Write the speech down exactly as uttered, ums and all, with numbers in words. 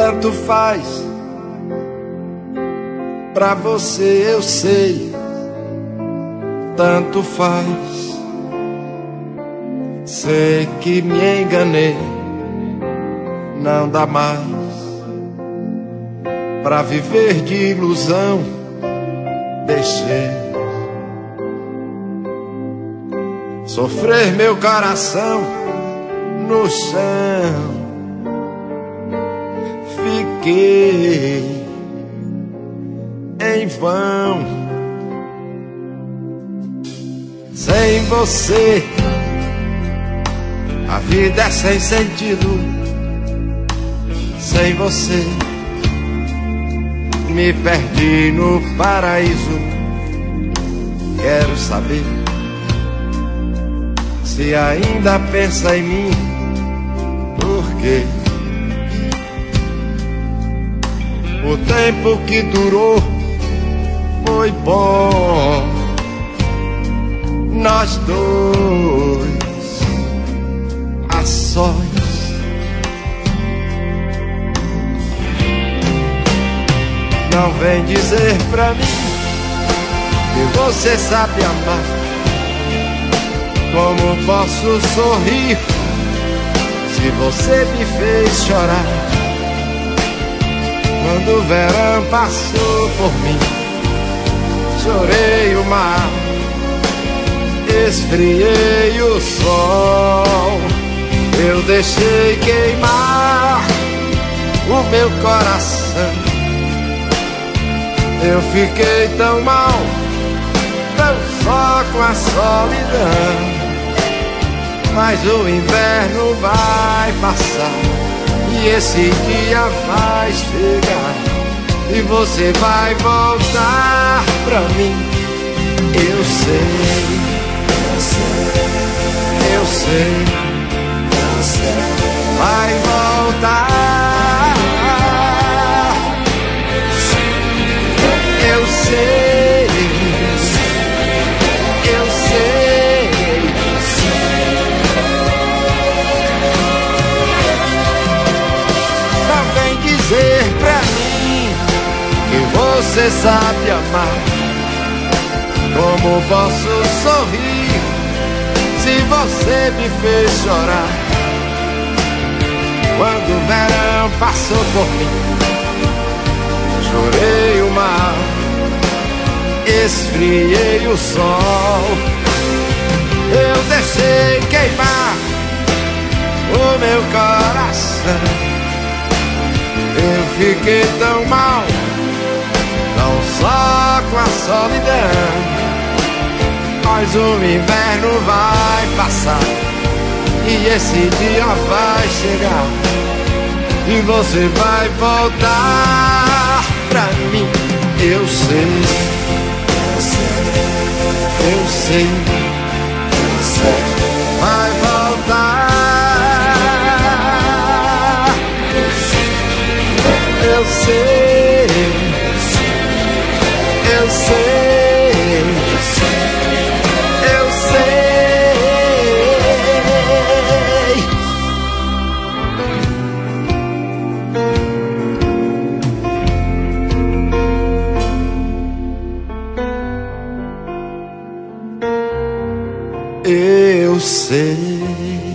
tanto faz. Pra você eu sei, tanto faz. Sei que me enganei, não dá mais pra viver de ilusão. Deixei sofrer meu coração no chão. Fiquei em vão. Sem você a vida é sem sentido. Sem você me perdi no paraíso. Quero saber se ainda pensa em mim. Por quê? O tempo que durou foi bom, nós dois a sós. Não vem dizer pra mim que você sabe amar. Como posso sorrir se você me fez chorar? Quando o verão passou por mim, chorei o mar, esfriei o sol. Eu deixei queimar o meu coração. Eu fiquei tão mal, tão só com a solidão. Mas o inverno vai passar e esse dia vai chegar e você vai voltar pra mim. Eu sei, eu sei, eu sei, vai voltar. Eu sei, eu sei. Não vem dizer pra mim que você sabe amar. Como posso sorrir se você me fez chorar? Quando o verão passou por mim, chorei o mar, esfriei o sol. Eu deixei queimar o meu coração. Eu fiquei tão mal, não só com a solidão. Mas o inverno vai passar e esse dia vai chegar e você vai voltar pra mim. Eu sei, eu sei, eu sei, vai voltar. Eu sei, eu sei, eu sei. Eu sei.